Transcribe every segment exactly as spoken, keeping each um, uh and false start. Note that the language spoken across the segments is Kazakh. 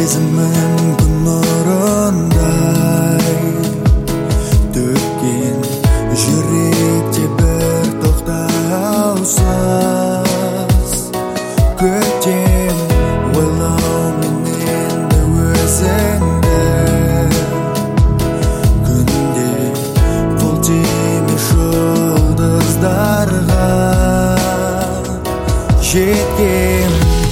сезімін күн нұрындай төккен жүректе бір тоқтаусыз көктем ойлаумен енді өзіңді күнде қол тимей жұлдыздарға жеткем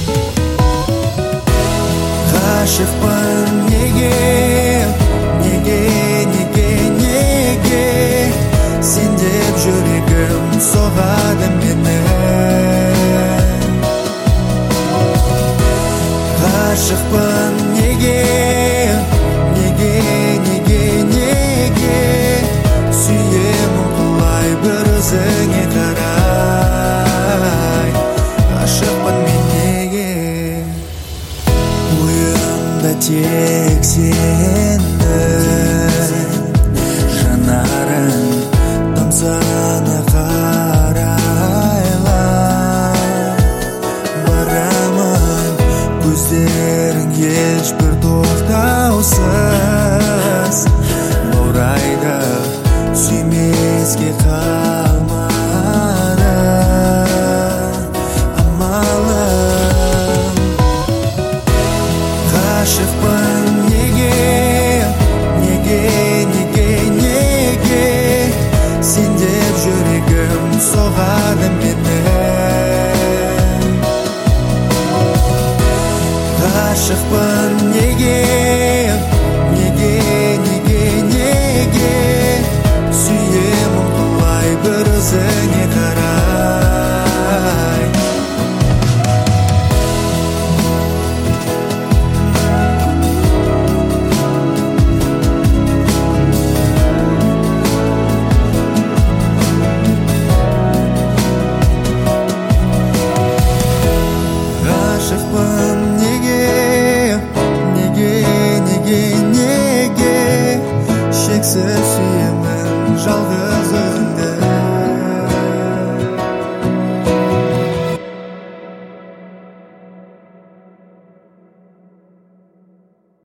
ғашықпын неге неге неге неге сен деп жүрегім соғады менің ғашықпын неге неге неге неге сүйемін құлай бір өзіңе қарай ғашықпын мен неге ойымда тек сенің жанарың тамсана қарайлап барамын көздерің ешбір тоқтаусыз баурайды сүймеске қалмады амалым ғашықпын неге неге неге неге сен деп жүрегім соғады менің ғашықпын неге неге неге неге сүйемін құлай бір өзіңе қарай ғашықпын неге неге неге неге шексіз сүйемін жалғыз өзіңді